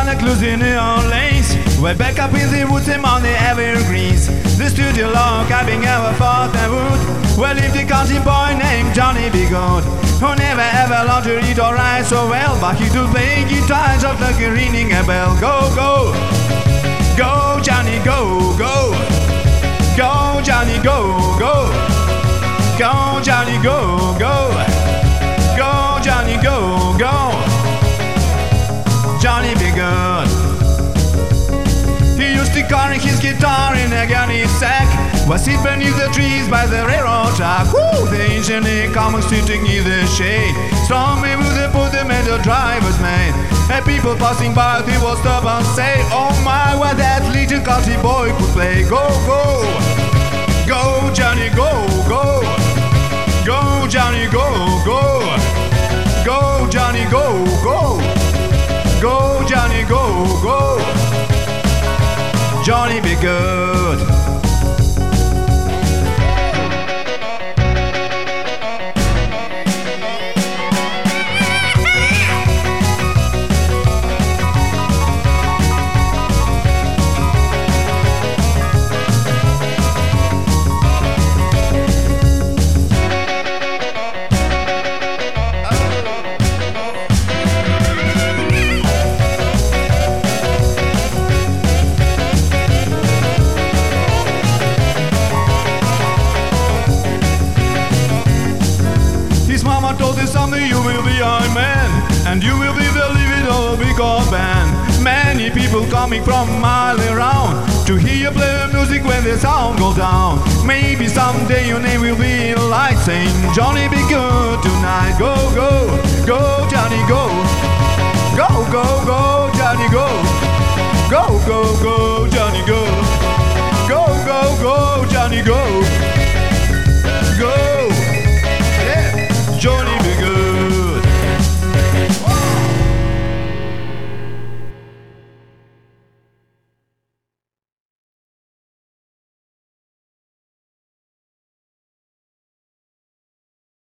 like losing New Orleans, way back up in the woods among the evergreens. The studio log cabin ever fought and wood, where lived a country boy named Johnny B. Good, who never ever learned to read or write so well, but he could play guitar just like a ringing a bell. Go, go, go, Johnny, go, go, go, Johnny, go, go, go, Johnny, go, go, go, Johnny, go, go, Johnny B. Good. He used to carry his guitar in a gunny sack, was sit beneath the trees by the railroad track. Woo! The engineer comes sitting in the shade, stormy with the put them in the driver's mate. And people passing by, they will stop and say, oh my, what that little country boy could play. Go, go, go, Johnny, go, go, go, Johnny, go, go, go, Johnny, go, go, go, Johnny, go, go, Johnny B. Good. Mama told you someday you will be our man, and you will be the leader of a big old band. Many people coming from a mile around to hear you play the music when the sound goes down. Maybe someday your name will be in lights saying Johnny B. Good tonight. Go, go, go,